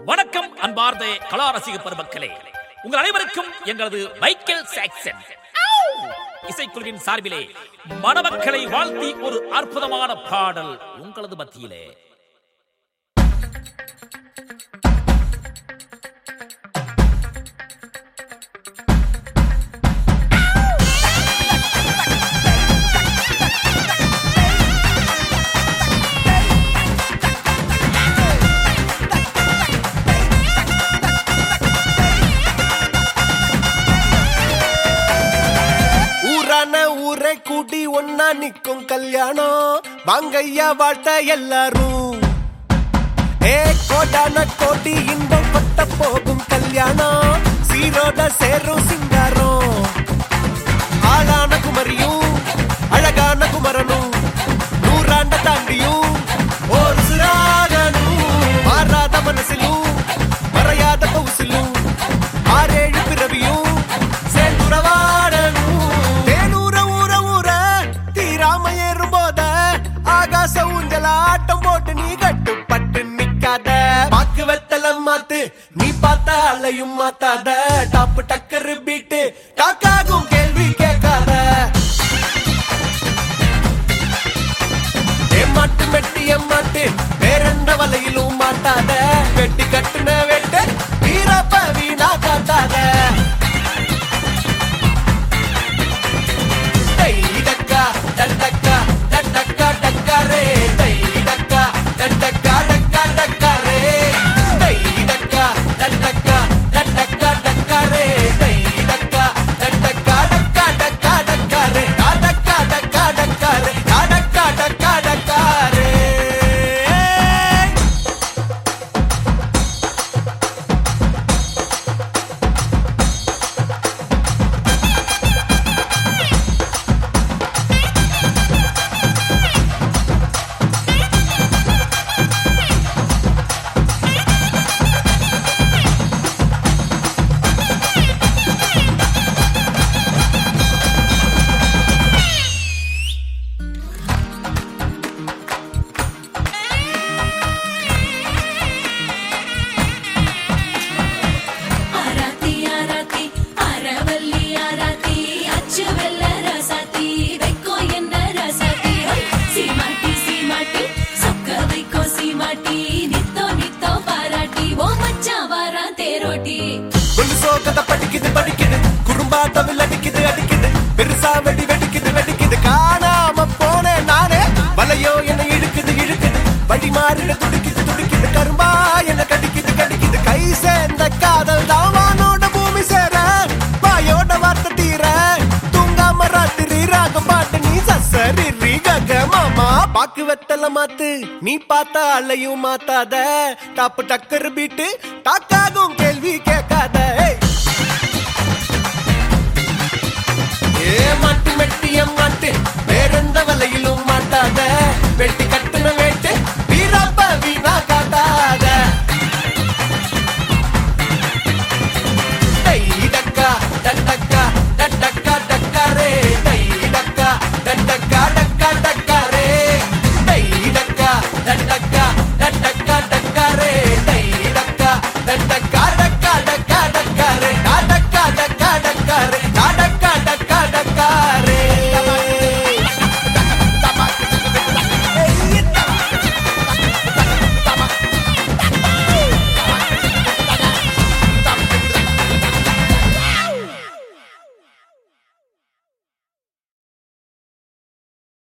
வணக்கம் அன்பார்ந்த கலா ரசிக பெருமக்களே, உங்கள் அனைவருக்கும் எங்களது மைக்கேல் சாக்சன் இசைக்குழுவின் சார்பிலே மணமக்களை வாழ்த்தி ஒரு அற்புதமான பாடல் உங்களது மத்தியிலே. ஊரை கூட்டி ஒன்னா நிக்கும் கல்யாணம், வாங்கையா வாழ்த்த எல்லாரும். கோடான கோடி இன்பம் கொட்ட போகும் கல்யாணம், சீரோட சேரும் சிங்காரம். ஆளான குமரியும் அழகான குமரனும், நூறாண்ட தாண்டியும் ஒரு சிறாகனும். மாறாத மனசிலும் மறையாத கௌசிலும், 6-7 பிறவியும் சேர்ந்துறவாடனும். ஆகாச ஊஞ்சல ஆட்டம் போட்டு நீ கட்டுப்பட்டு நிக்காத. பாக்கு வெத்தலம் மாத்து, நீ பார்த்த அலையும் மாத்தாத. டாப்பு டக்கரு பீட்டு காக்காகும் கேள்வி கேட்காத. ஏமாட்டு மெட்டி எம்மாட்டு வேறெந்த வலையிலும் மாட்டாத. வெட்டி கட்டுன வெட்டு வீரப்ப வீணா காட்டாத. படிக்குது படிக்குது குறும்பாட்டவில் அடிக்குது அடிக்குது, பெருசா வெடி வெடிக்குது வெடிக்குது. காணாம போனேன் நானே, வலையோ என்ன இழுக்குது இழுக்குது. வழி மாறிட துடிக்குது துடிக்குது, கரும்பா என்ன கடிக்குது கடிக்குது. கை சேர்ந்த காதல் தான் வானோட பூமி சேர, வாயோட வார்த்தை தீர. தூங்காம ராத்திரி ராகம் பாட்டு நீ சசரி ரீக மாமா. பாக்கு வெத்தல மாத்து, நீ பார்த்த அலையும் மாத்தாத. டாப்பு டக்கர் பீட்டு டாக்காகும் கேள்வி கேட்காத. ஏமாட்டு மெட்டி எம்மாட்டு வேறெந்த வலையிலும் மாட்டாத. வெட்டி கட்டு